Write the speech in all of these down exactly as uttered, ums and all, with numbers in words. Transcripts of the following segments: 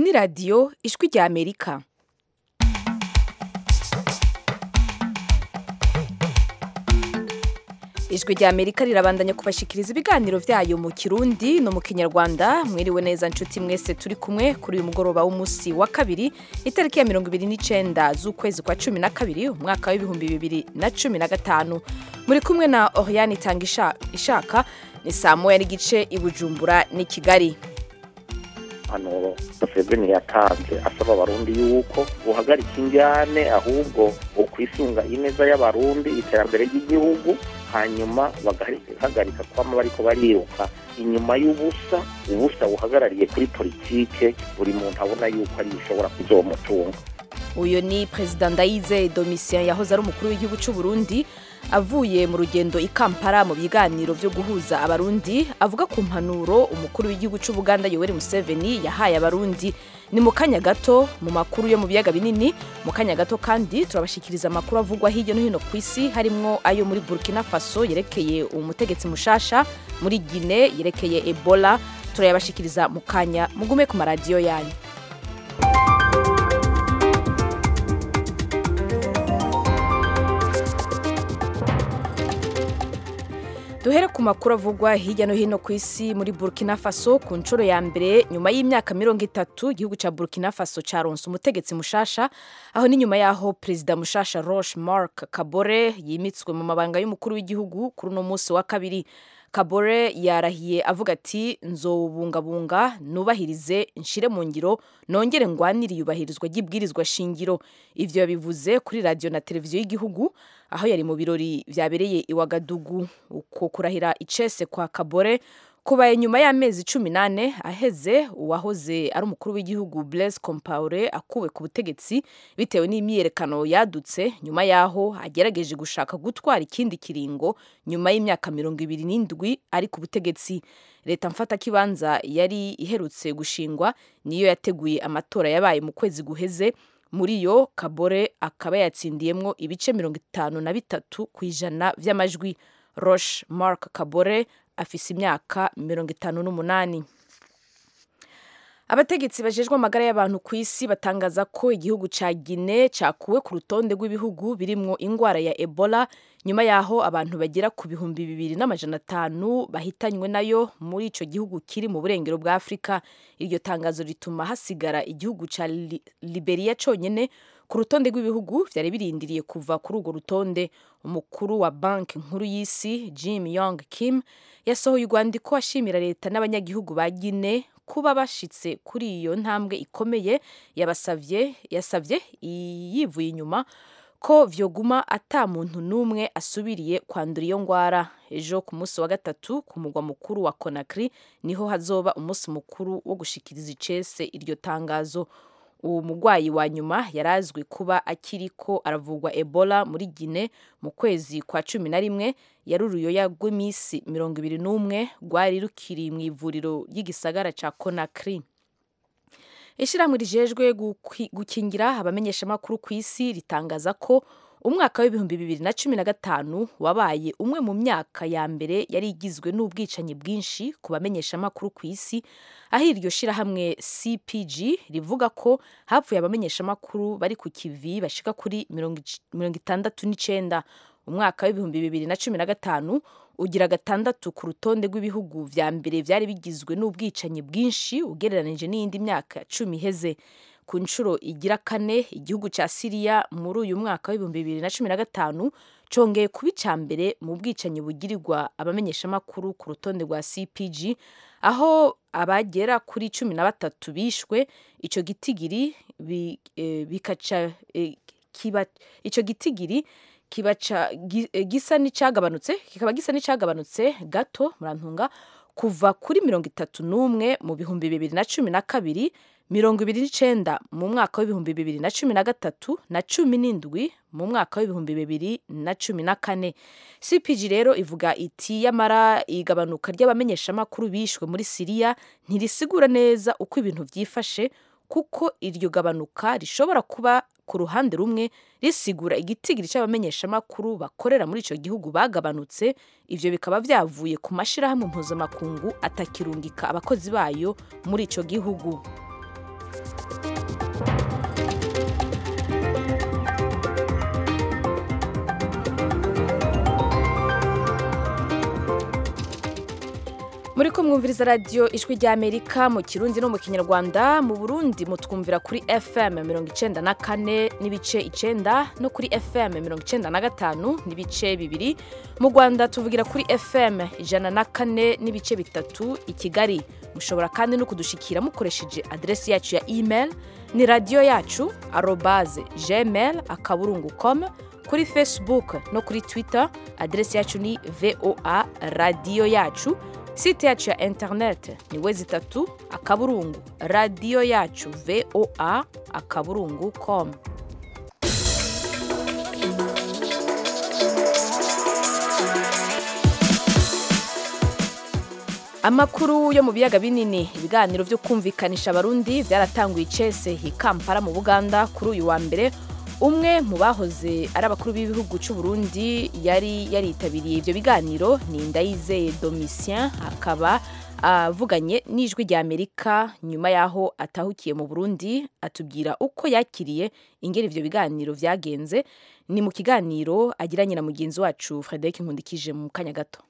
ni radiyo ijwi rya Amerika. Ijwi rya Amerika rirabandanya kubashikiriza ibiganiro vyayo mu Kirundi no mu Kinyarwanda. Mwiriwe neza nshuti mwese turi kumwe kuri uyu mugoroba w'umusi wa kabiri itariki ya mirongo ibiri n'icenda z'ukwezi kwa cumi na kabiri umwaka w'ibihumbi bibiri na cumi na gatanu. Muri kumwe na Oriane Tangisha ishaka ni saa moya n'igice i Bujumbura ni Kigali. Hano Museveni yatanze asaba abarundi yuko buhagarika injyane ahubwo ukwisunga ineza y'abarundi iterambere ry'igihugu hanyuma bagahagarika kwama bariko bariruka inyuma y'ubusa ubusa buhagarariye kuri politike buri muntu abona yuko ari bishobora kuzomutunga. Uyo ni President Ndayizeye Domitien yahoze ari umukuru w'igihugu cy'u Burundi avuye mu rugendo i Kampala mu biganiro byo guhuza abarundi avuga ku mpanuro umukuru w'igihugu cy'u Buganda Yoweri Museveni yahaye abarundi. Ni mu kanya gato mu makuru yo mu biyaga binini. Mu kanya gato kandi turabashikiriza amakuru avugwa hirya no hino ku isi harimwo ayo muri Burkina Faso yerekeye umutegetsi mushasha, muri Guinea yerekeye Ebola. Turayabashikiriza mu kanya, mugume ku maradiyo yanyu. Duhere ku makuru avugwa hirya no hino ku isi. Muri Burkina Faso ku nshuro ya mbere nyuma y'imyaka mirongo itatu igihugu ca Burkina Faso caronse umutegetsi mushasha, aho ni nyuma yaho Perezida mushasha Roch Marc Kabore yimitswe mu mabanga y'umukuru w'igihugu kuri no musi wa kabiri. Kabore yarahiye avuga ati nzobungabunga nubahirize nshire mu ngiro nongere ngwanire yubahirizwa ry'ibwirizwa shingiro. Ivyo yabivuze kuri radio na televiziyo y'igihugu aho yari mu birori vyabereye i Ouagadougou. Uko kurahira icese kwa Kabore kubaye nyuma y'amezi cumi n'ane aheze uwahoze ari umukuru w'igihugu Blaise Compaoré akuwe ku butegetsi bitewe n'imyiyerekano yadutse nyuma yaho agerageje gushaka gutwara ikindi kiringo nyuma y'imyaka mirongo ibiri n'indwi ari ku butegetsi. Leta mfata kibanza yari iherutse gushingwa niyo yateguye amatora yabaye mu kwezi guheze. Muri yo Kabore akaba yatsindiyemwo ibice mirongo itanu na bitatu kwijana vy'amajwi. Roch Marc Kabore afise imyaka mirongo itanu n'umunani. Abategetsi bajejwe amagara y'abantu ku isi batangaza ko igihugu ca Guinea cakuwe ku rutonde rw'ibihugu birimwo ingwara ya Ebola nyuma yaho abantu bagera ku bihumbi bibiri n'amajana atanu bahitanywe nayo muri ico gihugu kiri mu burengero bwa Afrika. Iryo tangazo rituma hasigara igihugu ca Liberia conyene ku rutonde rw'ibihugu vyari birindiriye kuva kuri urwo rutonde. Umukuru wa banki nkuru y'isi Jim Yong Kim yasohoye urwandiko ashimira leta n'abanyagihugu ba Guinea kuba bashitse kuri iyo ntambwe ikomeye. Yabasavye yasavye yivuye inyuma ko vyoguma ata muntu numwe asubiriye kwandura iyo ngwara. Ejo ku munsi wa gatatu ku mugwa mukuru wa Conakry niho hazoba umunsi mukuru wo gushikiriza icese iryo tangazo. Uwo mugwayi wa nyuma yarazwi kuba akiriko aravugwa Ebola muri Guinea mu kwezi kwa cumi na rimwe. Yari uruyoya rw'imisi mirongo ibiri n'umwe rwari rukiri mu ivuriro ry'igisagara ca Conakry. Ishirahamwe rijejwe gukingira abamenyeshamakuru ku isi ritangaza ko umwaka w'ibihumbi bibiri na cumi na gatanu wabaye umwe mu myaka ya mbere yari igizwe n'ubwicanyi bwinshi ku bamenyeshamakuru ku isi, aho iryo shirahamwe C P G rivuga ko hapfuye abamenyeshamakuru bari ku kivi bashika kuri mirongo itandatu n'icenda. Umwaka w'ibihumbi bibiri na cumi na gatanu ugira gatandatu ku rutonde rw'ibihugu vya mbere vyari bigizwe n'ubwicanyi bwinshi ugereranije n'iyindi myaka cumi iheze. Ku nshuro igira kane igihugu ca Syria muri uyu mwaka w'ibihumbi bibiri na cumi na gatanu congeye kuba ica mbere mu bwicanyi bugirirwa abamenyeshamakuru ku rutonde rwa C P G, aho abagera kuri cumi na batatu bishwe. Ico gitigiri bi, e, bikaca e, kiba ico gitigiri kibaca gisa n'icagabanutse kikaba gisa n'icagabanutse gato murantunga kuva kuri mirongo itatu n'umwe mu bihumbi bibiri na cumi na kabiri, mirongo ibiri n'icenda mu mwaka w'ibihumbi bibiri na cumi na gatatu na cumi n'indwi mu mwaka w'ibihumbi bibiri na cumi na kane. C P G rero ivuga iti yamara igabanuka ry'abamenyeshamakuru bishwe muri Syria ntirisigura neza uko ibintu vyifashe, kuko iryo gabanuka rishobora kuba ku ruhande rumwe risigura igitigiri c'abamenyeshamakuru bakorera muri ico gihugu bagabanutse. Ivyo bikaba vyavuye ku mashirahamwe mpuzamakungu atakirungika abakozi bayo muri ico gihugu. muri ko mwumviriza radio ijwi rya Amerika mu Kirundi no mu Kinyarwanda. Mu Burundi mutwumvira kuri F M mirongo icenda na kane n'ibice icenda no kuri F M mirongo icenda na gatanu n'ibice bibiri. Mu Rwanda tuvugira kuri F M ijana na kane n'ibice bitatu i Kigali. Mushobora kandi no kudushikira mukoresheje adresi yacu ya email ni radio yacu arobase gmail akaburungu com. Kuri Facebook no kuri Twitter adresi yacu ni V O A radio yacu. Site yacu ya internet ni wezi tatu akaburungu radio yacu V O A akaburungu com. Amakuru yo mu biyaga binini, ibiganiro byo kumvikanisha abarundi byaratanguye icese hi Kampala mu Buganda kuri uyu wa mbere. Umwe mu bahoze ari abakuru b'ibihugu cy'u Burundi yari yaritabiriye ibyo biganiro ni Ndayizeye Domitien, akaba avuganye uh, n'ijwi rya Amerika nyuma yaho atahukiye mu Burundi, atubwira uko yakiriye ingene ivyo biganiro vyagenze. Ni mu kiganiro agiranye na mugenzi wacu Frederic Nkundikije mu kanya gato.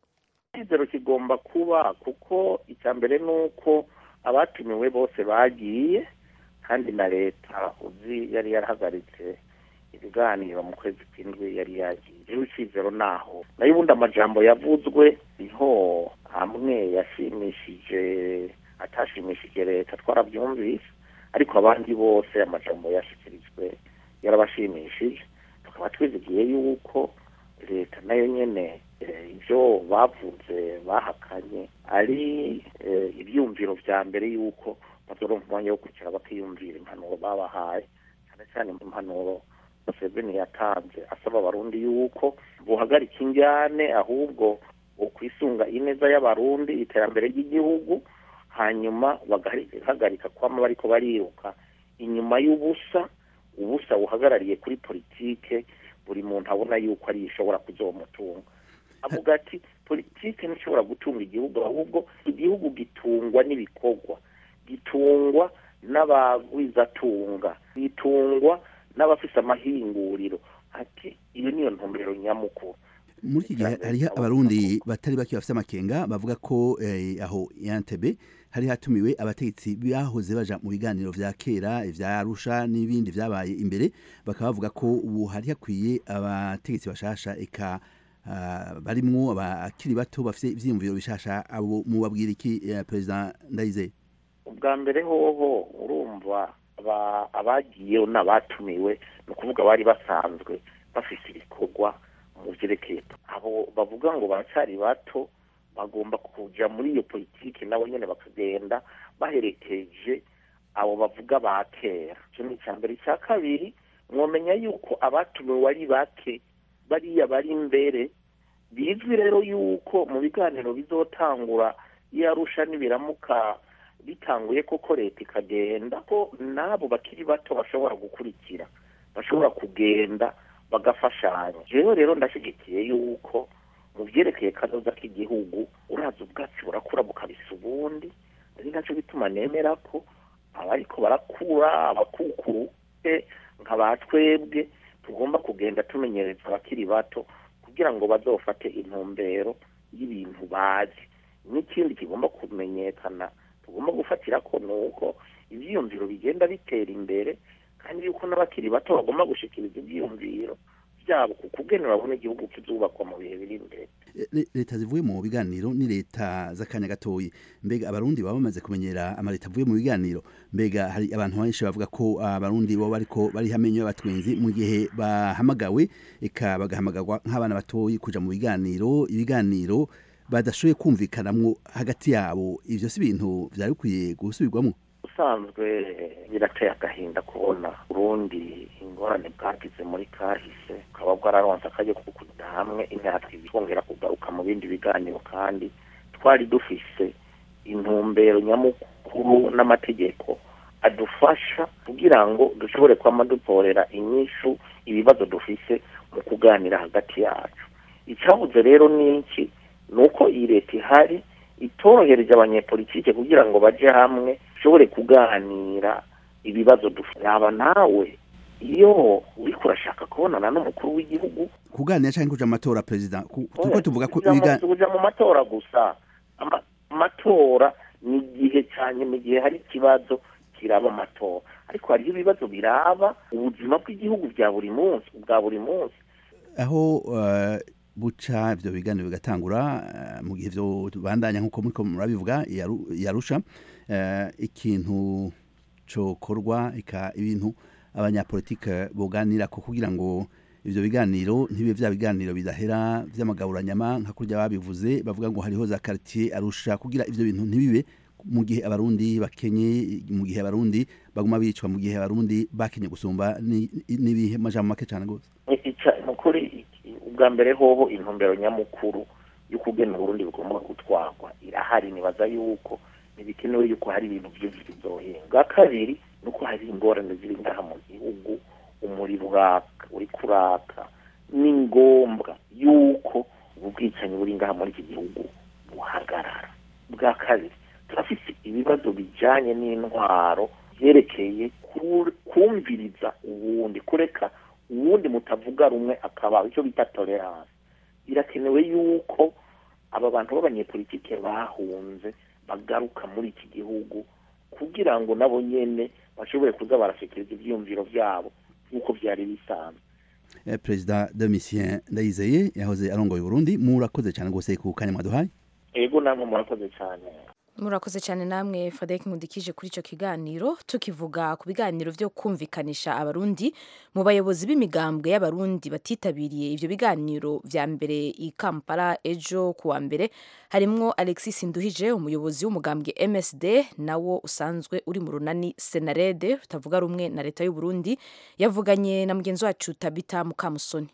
Izero kigomba kuba kuko icyambere nuko abatumiwe bose bagiye kandi na leta uzi yari yarahagaritse ibiganiro mu kwezi kw'indwi yari yagiye. Ucizero naho nayo ubundi amajambo yavuzwe niho hamwe yashimishije atashimishije leta twarabyumvise, ariko abandi bose amajambo yashikirijwe yarabashimishije. Tukaba twizigiye yuko leta nayo nyene ibyo bavuze bahakanye ari ibyumviro vya mbere yuko bazoronka umwanya wo kwicara bakiyumvira impanuro babahaye, cyane cyane impanuro Museveni yatanze asaba abarundi yuko buhagarika injyane ahubwo ukwisunga ineza y'abarundi, iterambere ry'igihugu, hanyuma bagahagarika kwama bariko bariruka inyuma y'ubusa ubusa buhagarariye kuri politike buri muntu abona yuko ari ishobora kuzomutunga. Avuga ati politike ntishobora gutunga igihugu, ahubwo igihugu gitungwa n'ibikorwa, gitungwa n'abagwizatunga, gitungwa n'abafise amahinguriro. Ati iyo niyo ntumbero nyamukuru. Muri iki gihe hariho abarundi batari bake bafite amakenga bavuga ko eh, aho Entebbe hari hatumiwe abategetsi bahoze baja mu biganiro vya kera ivya Arusha n'ibindi vyabaye imbere, bakaba bavuga ko ubu hari hakwiye abategetsi bashasha eka uh, barimwo abakiri bato bafite ivyiyumviro bishasha. Abo mu babwira iki uh, President Ndayizeye? Ubwa mbere hoho urumva abagiye n'abatumiwe no kuvuga bari basanzwe bafite ibikorwa mu vyerekeye abo bavuga ngo baracyari bato bagomba kuja muri iyo politiki nabo nyene bakagenda baherekeje abo bavuga ba kera. Cyo ni cyambere. Cya kabiri mwomenya yuko abatumiwe wari bake bariya bari imbere, bizwi rero yuko mu biganiro bizotangura yarusha nibiramuka bitanguye koko leta ikagenda ko nabo bakiri bato bashobora gukurikira, bashobora kugenda bagafashanya. Jewe rero ndashigikiye yuko mu vyerekeye kazoza k'igihugu uraza ubwatsi burakura bukabisa ubundi, ari naco bituma nemera ko abariko barakura abakukuru nk'abatwebwe tugomba kugenda tumenyereza abakiri bato kugira ngo bazofate intumbero y'ibintu bazi. N'ikindi kigomba kumenyekana tugomba gufatira ko nuko ivyiyumviro bigenda bitera imbere, kandi yuko n'abakiri bato bagomba gushikiriza ivyiyumviro byabo kugenera babone igihugu kizubakwa mu bihe biri imbere. Leta zivuye mu biganiro ni leta z'akanya gatoyi, mbega abarundi baba bamaze kumenyera amaleta avuye mu biganiro. Mbega hari abantu benshi bavuga ko abarundi bo bariko bari hamenyo y'abatwenzi mu gihe bahamagawe eka bagahamagarwa nk'abana batoyi kuja mu biganiro, ibiganiro badashoboye kumvikanamwo hagati yabo. Ivyo si ibintu vyari bikwiye gusubirwamwo? Usanzwe birateye agahinda kubona Burundi ingorane bwagize muri kahise ukaba bwararonse akaje kukuda hamwe imyaka ibiri kongera kugaruka mu bindi biganiro, kandi twari dufise intumbero nyamukuru n'amategeko adufasha kugira ngo dushobore kwama dutorera inyishu ibibazo dufise mu kuganira hagati yacu. Icabuze rero niki nuko iyi leta ihari itorohereje abanyepolitike kugira ngo baje hamwe shobore kuganira ibibazo dufite. Aba nawe iyo uriko urashaka kubonana n'umukuru w'igihugu kuganira cyangwa kuja amatora president kuko tuvuga ko kuja mu matora gusa amatora ni igihe cyane mu gihe hari ikibazo kiraba amatora, ariko hariho ibibazo biraba ubuzima bw'igihugu bya buri munsi bwa buri munsi aho uh, buca ivyo biganiro bigatangura uh, mu gihe vyo bandanya nkuko muriko murabivuga yarusha uh, ikintu cokorwa ika ibintu abanyapolitike boganira ko kugira ngo ivyo biganiro ntibe vya biganiro bidahera vy'amagaburanyama nka kurya babivuze bavuga ngo hariho za quartier Arusha kugira ivyo bintu ntibibe mu gihe abarundi bakenye mu gihe abarundi baguma bicwa mu gihe abarundi bakenye gusumba nibihe majambo make cyane gose mukuri ubwa mbere hoho intumbero nyamukuru y'ukugena Burundi bugomba gutwarwa irahari nibaza yuko nibikenewe yuko hari ibintu byinshi bizohinga. Kabiri nuko hari ingorane ziri ngaha mu gihugu umuriro uraka uri kuraka ni ngombwa yuko ubwicanyi buri ngaha muri iki gihugu buhagarara. Bwa kabiri turafite ibibazo bijanye n'intwaro yerekeye kumviriza uwundi kureka uwundi mutavuga rumwe akaba icyo bita tolerance. Birakenewe yuko aba bantu b'abanyepolitike bahunze bagaruka muri iki gihugu kugira ngo nabo nyene bashobore kuza barashikiriza ivyumviro vyabo nk'uko vyari bisanzwe. Eh, President Domitien Ndayizeye yahoze arongoye Burundi, murakoze cyane gose ku kanya mwaduhaye. Ego namwe murakoze cyane. Murakoze cyane namwe Fadek Nkundikije kuri ico kiganiro. Tukivuga ku biganiro vyo kumvikanisha abarundi mu bayobozi b'imigambwe y'abarundi batitabiriye ivyo biganiro vya mbere i Kampala ejo kuwa mbere harimwo Alexis Nduhije umuyobozi w'umugambwe M S D nawo usanzwe uri mu runani Senarede utavuga rumwe na leta y'u Burundi yavuganye na mugenzi wacu Tabita Mukamusoni.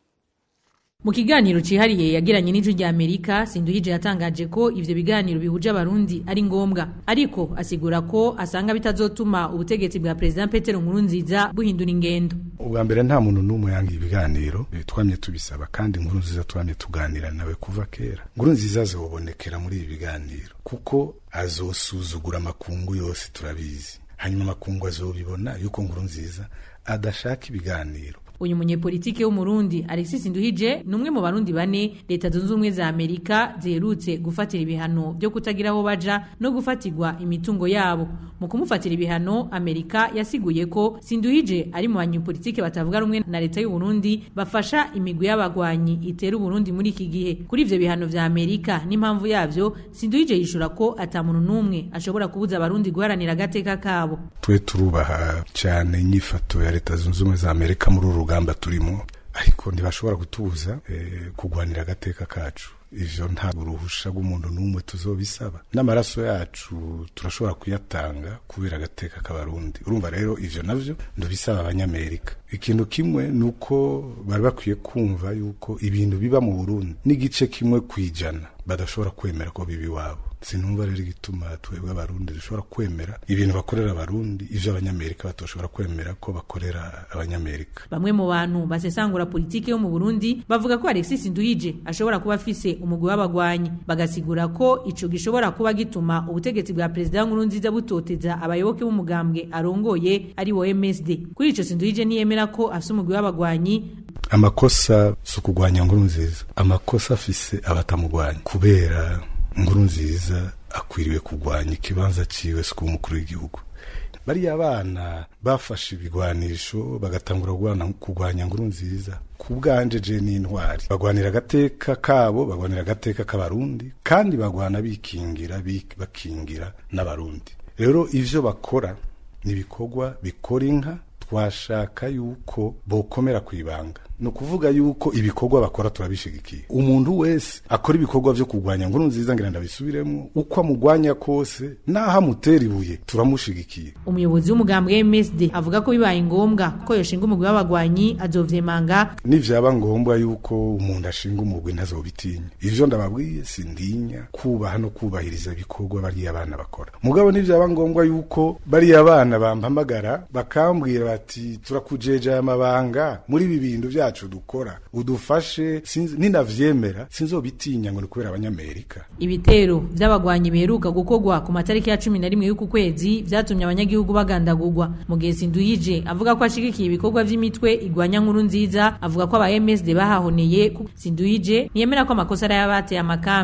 Mu kiganiro cihariye yagiranye n'ijwi rya Amerika, Sinduhije yatangaje ko ivyo biganiro bihuje abarundi ari ngombwa, ariko asigura ko asanga bitazotuma ubutegetsi bwa President Petero Nkurunziza buhindura ingendo. Ubwa mbere nta muntu n'umwe yanga ibiganiro, twamye tubisaba kandi Nkurunziza twamye tuganira nawe kuva kera. Nkurunziza azobonekera muri ibi biganiro kuko azosuzugura makungu yose turabizi. Hanyuma makungu azobibona yuko Nkurunziza adashaka ibiganiro. Uyu munyepolitike w'umurundi Alexis Nduhije numwe mu barundi bane leta zunze ubumwe za Amerika ziherutse gufatira ibihano byo kutagira aho baja no gufatirwa imitungo yabo. Mu kumufatira ibihano Amerika yasiguye ko Sinduhije ari mu banyepolitike batavuga rumwe na leta y'u Burundi bafasha imigwi y'abagwanyi itera Burundi muri iki gihe. Kuri ivyo bihano vya Amerika n'impamvu yavyo Sinduhije yishura ko atamuntu numwe ashobora kubuza abarundi guharanira agateka kabo. Twe turubaha cyane nyifato ya leta zunze ubumwe za Amerika muri uru gamba turimo, ariko ntibashobora kutubuza eh, kugwanira agateka kacu. Ivyo nta uruhusha rw'umuntu n'umwe tuzobisaba. N'amaraso yacu turashobora kuyatanga kubera agateka k'abarundi. Urumva rero ivyo navyo ndubisaba abanyamerika. Ikintu kimwe nuko bari bakwiye kumva yuko ibintu biba mu Burundi n'igice kimwe kwijana badashobora kwemera ko bibi wabo. Sinumva rero igituma twebwe abarundi dushobora kwemera ibintu bakorera abarundi ivyo abanyamerika batoshobora kwemera ko bakorera abanyamerika. Bamwe mu bantu basesangura politike yo mu Burundi bavuga ko Alexis Nduhije ashobora kuba afise umugwi w'abagwanyi, bagasigura ko ico gishobora kuba gituma ubutegetsi bwa President Nkurunziza butoteza abayoboke b'umugambwe arongoye ari wo M S D. Kuri ico Sinduhije niyemera ko afise umugwi w'abagwanyi. Amakosa sukugwanya Nkurunziza, amakosa afise abatamugwanya kubera Nkurunziza akwiriwe kugwanya ikibanza ciwe siko umukuru w'igihugu. Bari abana bafashe ibigwanisho bagatangura kugwana kugwanya Nkurunziza kubwanje je n'intwari bagwanira agateka kabo, bagwanira agateka k'abarundi kandi bagwana bikingira bakingira n'abarundi. Rero ivyo bakora nibikorwa bikora inka, twashaka yuko bokomera kwibanga. No kuvuga yuko ibikorwa bakora turabishigikiye. Umuntu wese akora ibikorwa vyo kugwanya Nkurunziza ngira ndabisubiremo uko amugwanya kose naha mutera ibuye turamushigikiye. Umuyobozi w'umugambwe M S D avuga ko bibaye ngombwa ko yoshinga umugwi w'abagwanyi azovyemanga. Nivyaba ngombwa yuko umuntu ashinga umugwi ntazobitinya. Ivyo ndababwiye sindinya kubaha no kubahiriza ibikorwa bari abana bakora. Mugabo nivyaba ngombwa yuko bari abana bampamagara bakambwira bati turakujeje amabanga muri ibi bintu vya dukora udufashe ninavyemera sinzobitinya ngo nikubera abanyamerika. Ibitero vy'abagwanyi biheruka gukogwa ku matariki ya cumi na rimwe y'uku kwezi vyatumye abanyagihugu bagandagurwa. Mugezi Nduhije avuga ko ashigikiye ibikorwa vy'imitwe igwanya Nkurunziza, avuga ko aba M S D bahahoneye. Sinduhije niyemera ko amakosa ari yabateye amakambi.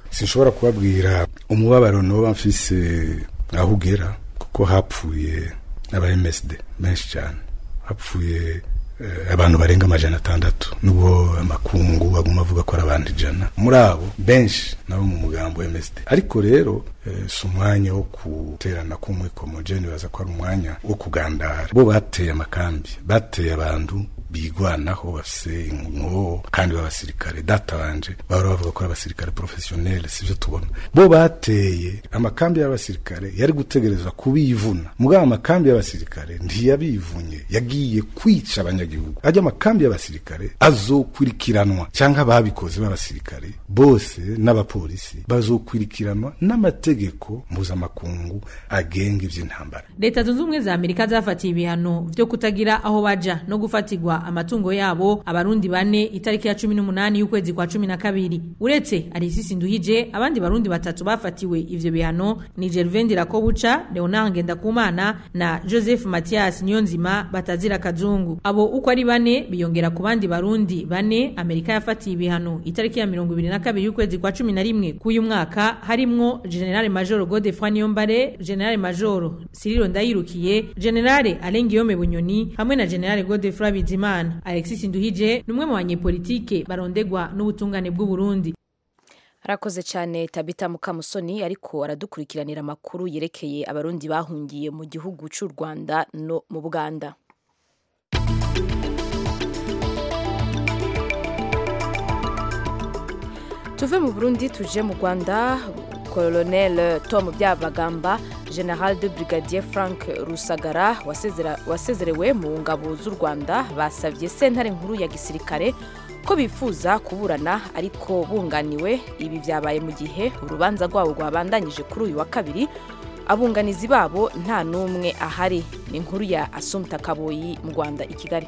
sinshobora kubabwira umubabaro noba mfise aho ugera kuko hapfuye aba M S D benshi cyane, hapfuye eh, abantu barenga amajana atandatu nubwo amakungu baguma avuga ko ari abantu ijana, muri abo benshi nabo mu mugambo M S D. Ariko rero eh, si umwanya wo guterana kumwe komogene, baza ko ari umwanya wo kugandara. Bo bateye amakambi, bateye abantu bigwanaho bafise ingo kandi b'abasirikare. Data wanje bahora bavuga ko abasirikare professionnel, sivyo tubona. Bo bateye amakambi y'abasirikare yari gutegerezwa kubivuna, mugabo amakambi y'abasirikare ntiyabivunye, yagiye kwica abanyagihugu. Ajya amakambi y'abasirikare azokwirikiranwa cyangwa babikoze b'abasirikare bose n'abapolisi bazokwirikiranwa n'amategeko mpuzamakungu agenga ivy'intambara. Leta zunze ubumwe za Amerika zafatiye ibihano byo kutagira aho baja no gufatirwa amatungo yabo abarundi bane itariki ya cumi n'umunani y'ukwezi kwa cumi na kabiri. Uretse Alexis Nduhije, abandi barundi batatu bafatiwe ivyo bihano ni Gervain Ndirakobuca, Leonard Ngendakumana na Joseph Mathias Niyonzima batazira kazungu. Abo uko ari bane biyongera ku bandi barundi bane Amerika yafatiye ibihano itariki ya mirongo ibiri na kabiri y'ukwezi kwa cumi na rimwe k'uyu mwaka, harimwo General Major Godefroid Niyombare, General Major Cyril Ndayirukiye, General Alengiyome Bunyoni hamwe na General Godefroid Bizimana. Alexis Nduhije numwe mu banyepolitike barondegwa n'ubutungane bw'u Burundi. Arakoze cyane Tabita Mukamusoni, ariko aradukurikiranira amakuru yerekeye abarundi bahungiye mu gihugu cy'u Rwanda no mu Buganda. Tuve mu Burundi tuje mu Rwanda. Colonel Tom Byabagamba, General de Brigadier Frank Rusagara wasezera wasezerewe mu ngabo z'u Rwanda basavye sentare nkuru ya gisirikare ko bifuza kuburana, ariko bunganiwe. Ibi vyabaye mu gihe urubanza rwabo rwabandanyije kuri uyu wa kabiri, abunganizi babo nta numwe ahari. Ni inkuru ya Assumpta Kaboyi mu Rwanda i Kigali.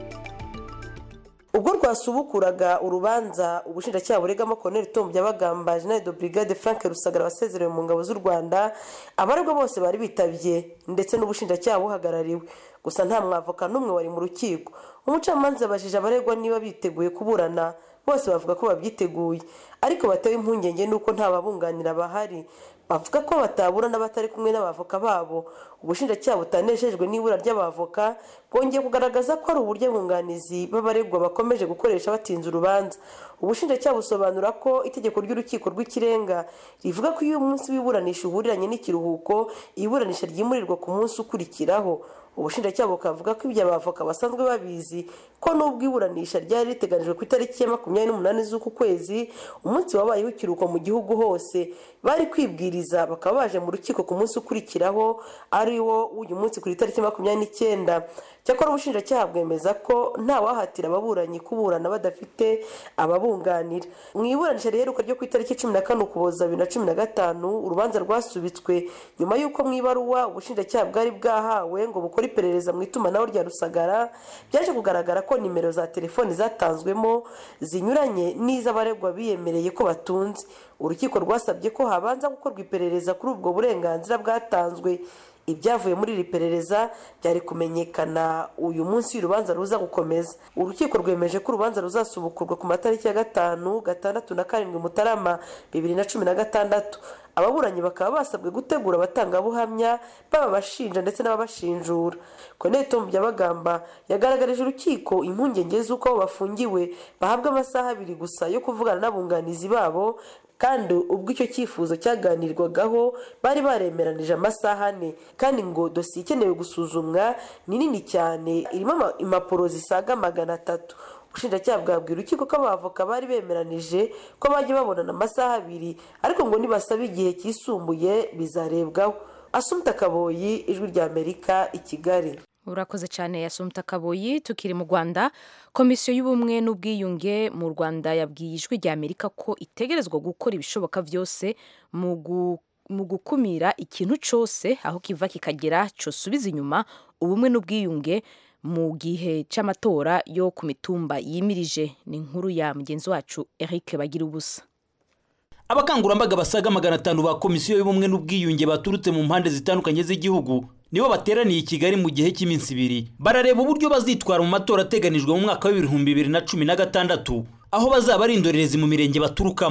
Ubwo rwasubukuraga urubanza, ubushinjacyaha buregamo Colonel Tom Byabagamba, General de Brigade Frank Rusagara wasezerewe mu ngabo z'u Rwanda, abaregwa bose bari bitabye ndetse n'ubushinjacyaha buhagarariwe, gusa nta mwavoka n'umwe wari mu rukiko. Umucamanza yabajije abaregwa niba biteguye kuburana, bose bavuga ko babyiteguye, ariko batewe impungenge nuko nta babunganira bahari. Bavuga ko bataburana batari kumwe n'abavoka babo. Ubushinjacyaha butaneshejwe n'ibura ry'abavoka bwongeye kugaragaza ko ari uburyo bunganizi b'abaregwa bakomeje gukoresha batinza urubanza. Ubushinjacyaha busobanura ko itegeko ry'urukiko rw'ikirenga rivuga ko iyo umunsi w'iburanisha uhuriranye n'ikiruhuko, iburanisha ryimurirwa ku munsi ukurikiraho. Ubushinjacyaha bukavuga ko ibyo abavoka basanzwe babizi ko nubwo iburanisha ryari riteganijwe ku itariki ya makumyabiri n'umunani z'uku kwezi, umunsi wabayeho ikiruhuko mu gihugu hose, bari kwibwiriza bakaba baje mu rukiko ku munsi ukurikiraho ari wo uyu munsi ku itariki makumyabiri n'icyenda. Cyakora ubushinjacyaha bwemeza ko nta wahatira ababuranyi kuburana badafite ababunganira. Mu iburanisha riheruka ryo ku itariki cumi na kane Ukuboza bibiri na cumi na gatanu, urubanza rwasubitswe nyuma y'uko mu ibaruwa ubushinjacyaha bwari bwahawe ngo bukore iperereza mu itumanaho rya Rusagara byaje kugaragara ko nimero za telefoni zatanzwemo zinyuranye n'iz'abaregwa biyemereye ko batunze. Urukiko rwasabye ko habanza gukorwa iperereza kuri ubwo burenganzira bwatanzwe. Ibyavuye muri iri perereza byari kumenyekana uyu munsi y'urubanza ruza gukomeza. Urukiko rwemeje ko urubanza ruzasubukurwa ku matariki ya gatanu, gatandatu na karindwi Mutarama bibiri na cumi na gatandatu. Ababuranyi bakaba basabwe gutegura abatangabuhamya baba bashinja ndetse n'ababashinjura. Colonel Tom Byabagamba yagaragarije urukiko impungenge z'uko abo bafungiwe bahabwa amasaha abiri gusa yo kuvugana n'abunganizi babo, kandi ubwo icyo cyifuzo cyaganirwagaho bari baremeranije amasaha ane, kandi ngo dosiye ikenewe gusuzumwa ni nini cyane, irimo impapuro zisaga magana atatu. Ubushinjacyaha bwabwira urukiko ko abavoka bari bemeranije ko bajya babonana amasaha abiri, ariko ngo nibasaba igihe kisumbuye bizarebwaho. Assumpta Kaboyi, Ijwi rya Amerika i Kigali. Urakoze cyane Assumpta Kaboyi. Tukiri mu Rwanda, Komisiyo y'Ubumwe n'Ubwiyunge mu Rwanda yabwiye Ijwi rya Amerika ko itegerezwa gukora ibishoboka byose mu mu gukumira ikintu cyose aho kiva kikagera cyosubiza inyuma ubumwe n'ubwiyunge mu gihe cy'amatora yo ku mitumba yimirije. Ni inkuru ya mugenzi wacu Eric Bagira ubusa. Abakangurambaga basaga magana atanu ba Komisiyo y'Ubumwe n'Ubwiyunge baturutse mu mpande zitandukanye z'igihugu nibo bateraniye i Kigali mu gihe cy'iminsi ibiri. Barareba uburyo bazitwara mu matora ateganijwe mu mwaka wa bibiri na cumi na gatandatu, aho bazaba ari indorerezi mu mirenge baturukamo.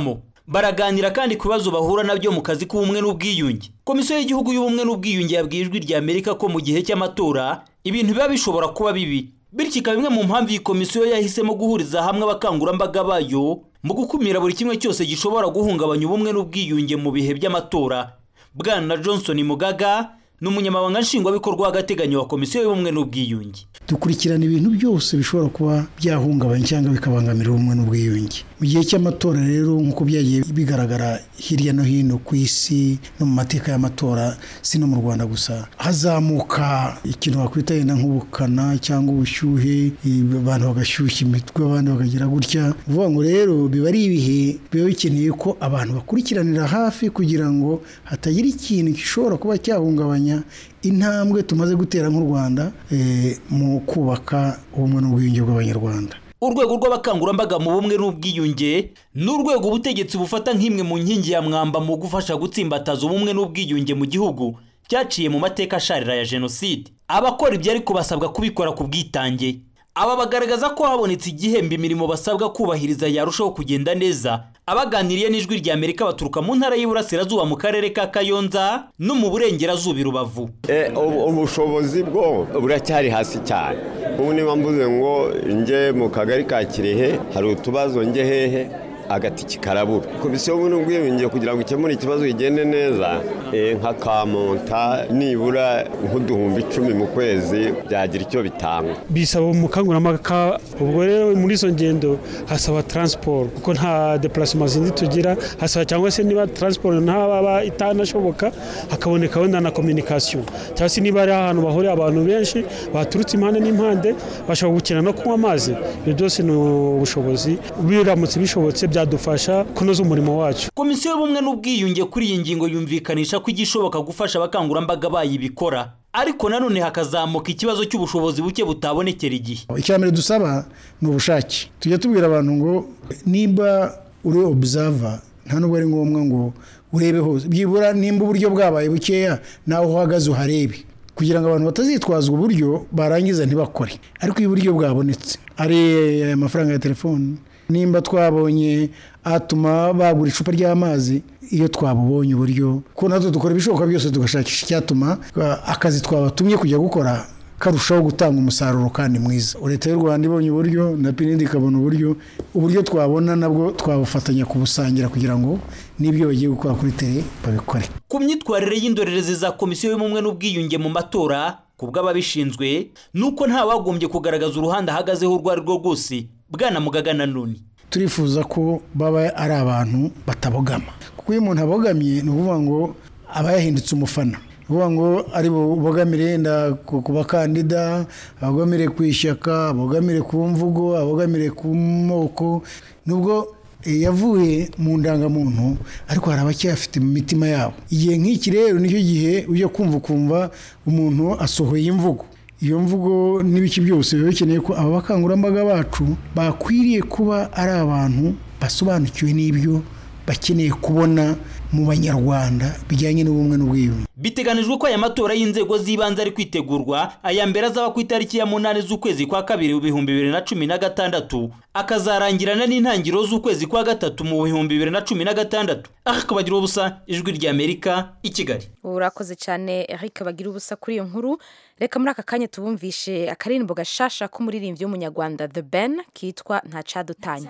baraganira kandi ku bibazo bahura nabyo mu kazi k'ubumwe n'ubwiyunge. Komisiyo y'igihugu y'ubumwe n'ubwiyunge yabwiye Ijwi rya Amerika ko mu gihe cy'amatora ibintu biba bishobora kuba bibi, bityo ikaba imwe mu mpamvu iyi komisiyo yahisemo guhuriza hamwe abakangurambaga bayo mu gukumira buri kimwe cyose gishobora guhungabanya ubumwe n'ubwiyunge mu bihe by'amatora. Bwana Johnson Mugaga n'umunyamabanga nshingwabikorwa w'agateganyo wa komisiyo y'ubumwe n'ubwiyunge. Dukurikirana ibintu byose bishobora kuba byahungabanya cyangwa bikabangamira ubumwe n'ubwiyunge. Mu gihe cy'amatora rero nk'uko byagiye bigaragara hirya no hino ku isi no mu mateka y'amatora, si no mu Rwanda gusa, hazamuka ikintu bakwita yenda nk'ubukana cyangwa ubushyuhe, abantu bagashyushya imitwe, abandi bakagira gutya. Uvuga ngo rero biba ari ibihe biba bikeneye ko abantu bakurikiranira hafi kugira ngo hatagira ikintu gishobora kuba cyahungabanya intambwe tumaze gutera nk'u Rwanda e, mu kubaka ubumwe n'ubwiyunge bw'Abanyarwanda. Urwego rw'abakangurambaga mu bumwe n'ubwiyunge ni urwego ubutegetsi bufata nk'imwe mu nkingi ya mwamba mu gufasha gutsimbataza ubumwe n'ubwiyunge mu gihugu cyaciye mu mateka asharira ya jenoside. Abakora ibyo ariko basabwa kubikora ku bwitange. Aba bagaragaza ko habonetse igihembo imirimo basabwa kubahiriza yarushaho kugenda neza. Abaganiriye n'Ijwi rya Amerika baturuka mu ntara y'Iburasirazuba mu karere ka Kayonza no mu Burengerazuba i Rubavu. Eh, ubushobozi bwo buracyari hasi cyane. Ubu niba mvuze ngo nje mu kagari ka Kirehe hari utubazo nje hehe agati kikarabura. Komisiyo y'ubumwe n'ubwiyunge kugira ngo ikemure ikibazo igende neza, eh, nka kamonta nibura nk'uduhumbi icumi mu kwezi byagira icyo bitanga. Bisaba umukangurambaga, ubwo rero muri izo ngendo hasaba transport kuko nta déplacement zindi tugira, hasaba cyangwa se niba transport ntaba itanashoboka hakaboneka wenda na communication, cyangwa se niba ari ahantu bahurira abantu benshi baturutse impande n'impande bashobora gukina no kunywa amazi. Ibyo byose ni ubushobozi biramutse bishobotse byadufasha kunoza umurimo wacu. Komisiyo y'ubumwe n'ubwiyunge kuri iyi ngingo yumvikanisha ko igishoboka gufasha abakangurambaga bayibikora, ariko nanone hakazamuka ikibazo cy'ubushobozi buke butabonekera igihe. Icyambere dusaba ni ubushake. Tujya tubwira abantu ngo niba uri observer nta nubwo ari ngombwa ngo urebe hose, byibura nimba uburyo bwabaye bukeya nawe uhagaze uharebe, kugira ngo abantu batazitwazwa uburyo barangiza ntibakore. Ariko iyo uburyo bwabonetse ari amafaranga ya telefone, nimba twabonye atuma bagura icupa ry'amazi, iyo twabubonye uburyo ko natwe dukora ibishoboka byose tugashakisha icyatuma akazi twabatumye kujya gukora karushaho gutanga umusaruro kandi mwiza. Leta y'u Rwanda ibonye uburyo na P N U D ikabona uburyo, uburyo twabona nabwo twabufatanya kubusangira kugira ngo n'ibyo bagiye gukora kuri tele babikore. Ku myitwarire y'indorerezi za komisiyo y'ubumwe n'ubwiyunge mu matora kubw'ababishinzwe nuko nta wagombye kugaragaza uruhande ahagazeho urwo ari rwo rwose. Bwana Mugaga nanone turifuza ko baba ari abantu batabogama, kuko iyo umuntu abogamye ni ukuvuga ngo aba yahindutse umufana, uvuga ngo ari bogamire nda ku bakandida, abogamire ku ishyaka, abogamire ku mvugo, abogamire ku moko. Nubwo yavuye mu ndangamuntu ariko hari abacyafite mu mitima yabo. Igihe nk'iki rero nicyo gihe ujya kumva kumva umuntu asohoye imvugo. Iyo mvugo n'ibiki byose biba bikeneye ko aba bakangurambaga bacu bakwiriye kuba ari abantu basobanukiwe n'ibyo bakeneye kubona mu Banyarwanda bijyanye n'ubumwe n'ubwiyunge. Biteganijwe ko aya matora y'inzego z'ibanze ari kwitegurwa, aya mbere azaba ku itariki ya munani z'ukwezi kwa kabiri mu bihumbi bibiri na cumi na gatandatu, akazarangirana n'intangiriro z'ukwezi kwa gatatu mu bihumbi bibiri na cumi na gatandatu. Eric Bagirubusa, Ijwi rya Amerika, i Kigali. Urakoze cyane Eric Bagirubusa kuri iyo nkuru. Reka muri aka kanya tubumvishe akaririmbo gashasha k'umuririmbyi w'umunyarwanda The Ben kitwa Ntacadutanya.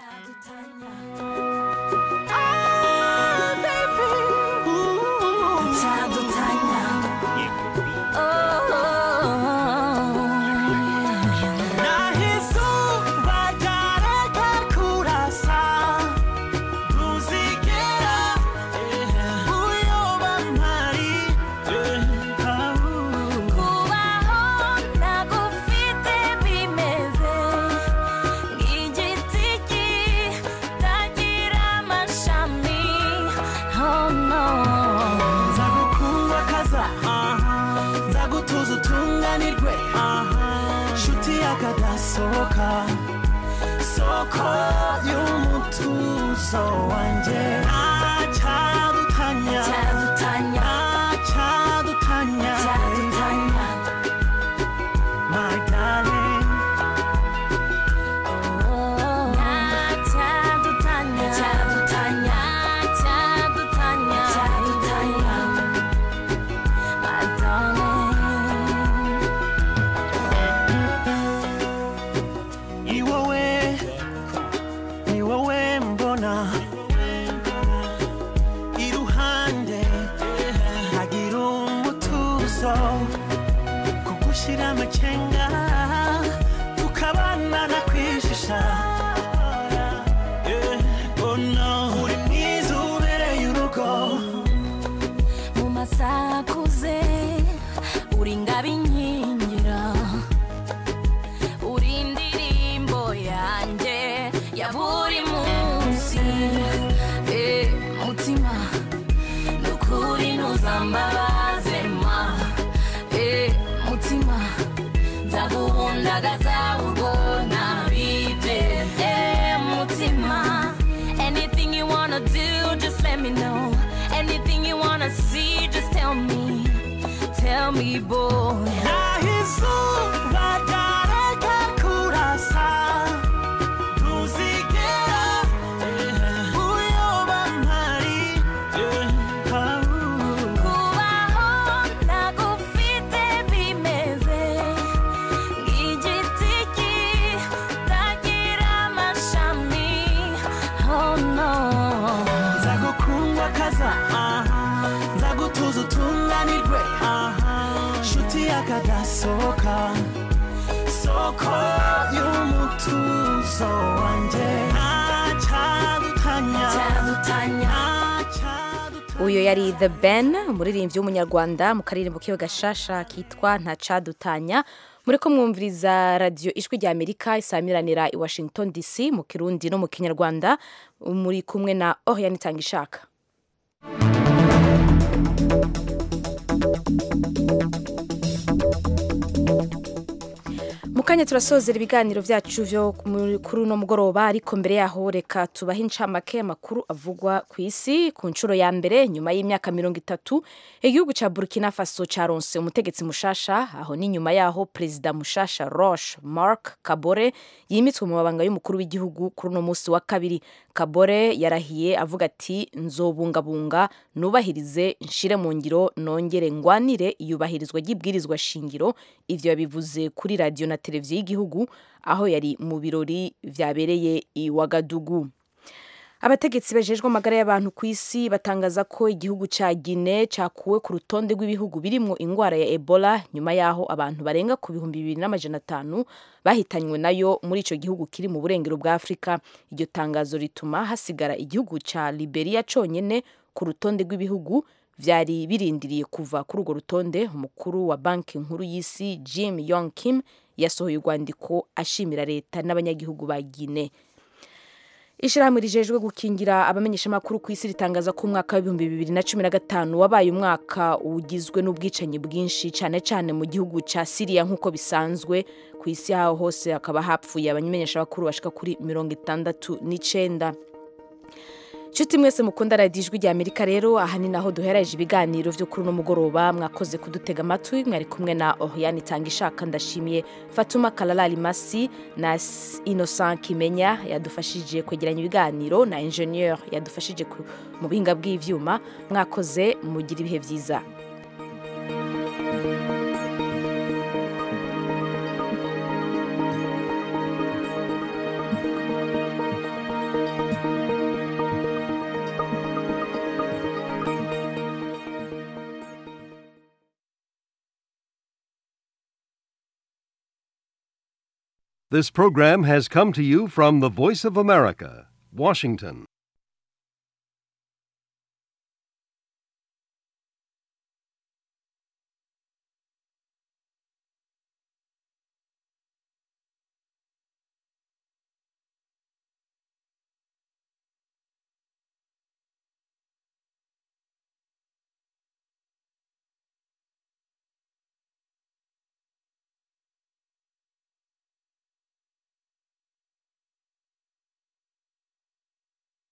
Soka soko y'umutuzo wanje acadutanya acadutanya acadutanya acadutanya my darling oh acadutanya acadutanya shira amacenga tukabana na kwishisha yeah. Oh no uri mwiza ubereye urugo mu masaha akuze uri ngabinkingira uri indirimbo yanjye ya buri munsi eh, mutima nukuri ntuzambabaze ma eh, mutima nzaguhundagaza ubona bibye eh, mutima anything you wanna do just let me know anything you wanna see just tell me tell me boy nahizuba ryareka kurasa ntuzigera uyoba mpari kubaho nagufite bimeze nk'igiti kitagira amashami oh no nzagukundwa kaza nzagutuza utunganirwe nshuti yakadasohoka soko y'umutuzo wanjye ntacyadutanya uyu yari The Ben umuririmbyi w'umunyarwanda mu karirimbo kiwe gashasha kitwa ntacadutanya muri ko mwumviriza radio ijwi rya Amerika isamiranira i Washington D C mu Kirundi no mu Kinyarwanda muri kumwe na Oriane Tangishaka. Mukanya turasozera ibiganiro vyacu vyo kuri no mugoroba ariko mbere yaho reka tubaha incamake y'amakuru avugwa ku isi ku ncuro ya mbere nyuma y'imyaka mirongo itatu igihugu ca Burkina Faso caronse umutegetsi mushasha aho ni nyuma yaho president mushasha Roch Marc Kabore yimitswe mu mabanga y'umukuru w'igihugu kuri no musi wa kabiri. Kabore yarahiye avuga ati nzobungabunga nubahirize nshire mu ngiro nongere ngwanire iyubahirizwa ry'ibwirizwa shingiro ivyo yabivuze kuri radio na televiziyo y'igihugu aho yari mu birori vyabereye i Wagadugu. Abategetsi bejejwe amagara y'abantu ku isi batangaza ko igihugu ca Guinea cakuwe ku rutonde rw'ibihugu birimwo ingwara ya Ebola nyuma yaho abantu barenga ku bihumbi bibiri n'amajana atanu bahitanywe nayo muri ico gihugu kiri mu burengero bwa Afrika. Iryo tangazo rituma hasigara igihugu ca Liberia conyene ku rutonde rw'ibihugu vyari birindiriye kuva kuri urwo rutonde. Umukuru wa banki nkuru y'isi Jim Yong Kim yasohoye urwandiko ashimira leta n'abanyagihugu ba Guinea. Ishirahamwe rijejwe gukingira abamenyesha makuru ku isi ritangaza ko umwaka w'ibihumbi bibiri na cumi na gatanu wabaye umwaka ugizwe n'ubwicanyi bwinshi cyane cyane mu gihugu ca Syria nk'uko bisanzwe ku isi aho hose akaba hapfuye abamenyesha makuru bashika kuri mirongo itandatu n'icenda. Chuti mwese mukunda radio ijwi rya Amerika rero aha ni naho duheraje ibiganiro vyo kuri no mugoroba mwakoze kudutega amatwi mwari kumwe na Oriane Tangishaka ndashimiye Fatuma Kalala Limasi na Innocent Kimenya yadufashije kwegeranya ibiganiro na ingenieur yadufashije mu bihinga bw'ivyuma mwakoze mugira ibihe vyiza. This program has come to you from the Voice of America, Washington.